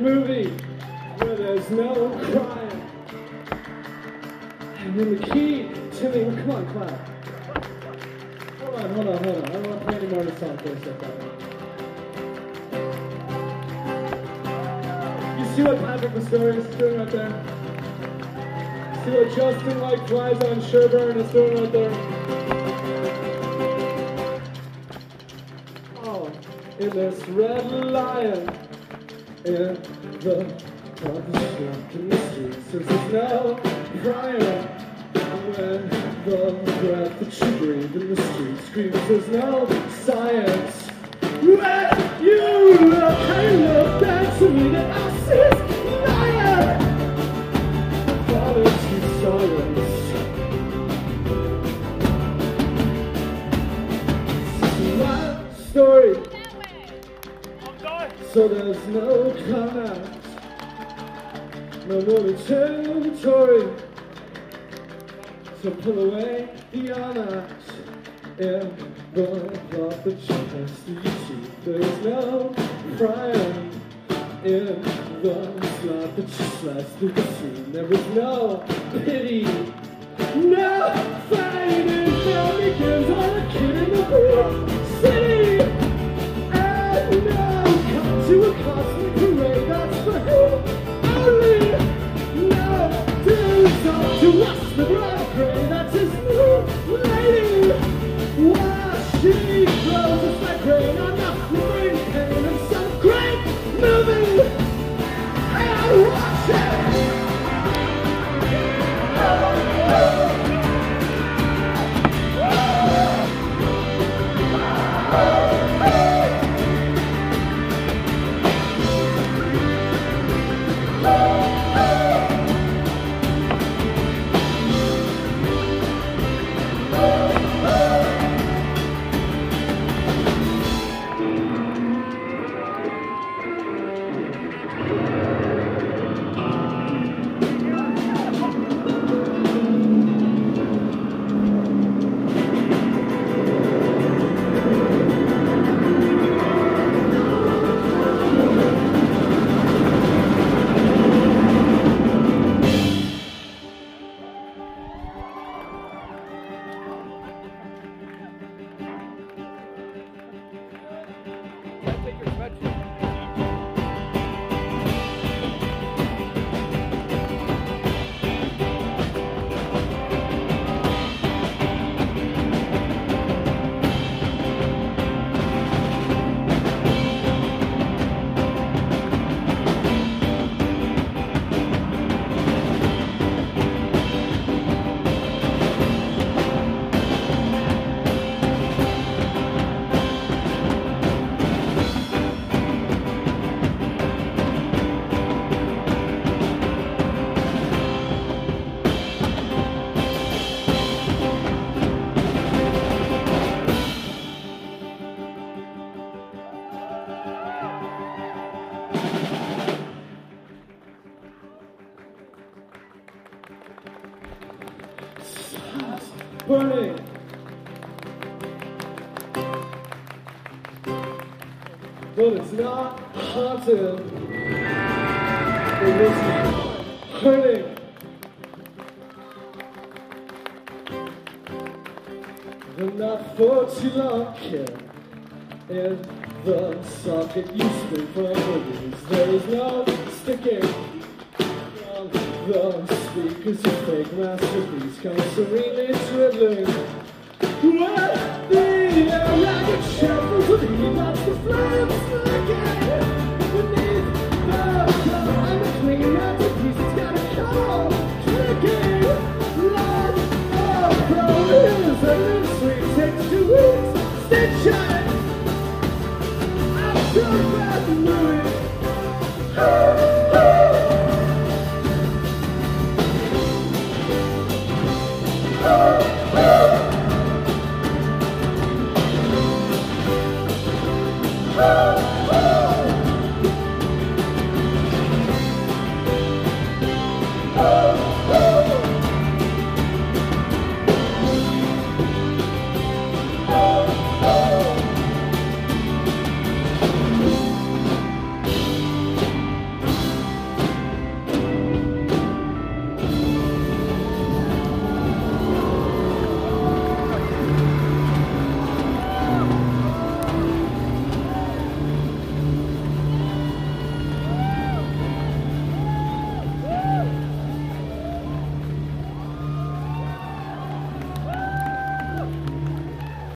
movie where there's no crying. And then the key to me, come on, clap. Hold on. I don't want to play any more of the song for a second. You see what Patrick Pistorius is doing right there? See what Justin like flies on Sherburne is doing right there? Oh, in this red lion in the darkest drunk in the streets, there's no crying when the breath that you breathe in the streets screams. There's no science when you look and look back to me that I see is liar. Father to silence. This is my story. So there's no comment, no more territory. So pull away the honor in the blood that you pass through your teeth. There's no crying in the slot that you slice through the seam. There is no pity, no fighting. Now begins on a kid in the blue city. And no come to a cosmic parade. That's for who only. No dudes up to us the bride gray. That's his new lady. While she grows us like rain on the brain pain of some great movie. And watch it. Burning. But it's not haunted. It was hurting. And not for too long, kid. In the socket you spin for movies. There is no sticking. The speakers of fake masterpiece come serenely dribbling. What the air like a shambles of heat, that's the flames flicking. Beneath the cover, I'm clinging out to peace, it's got a call clicking. Love of pro is a new sweet, takes 2 weeks, stitch out.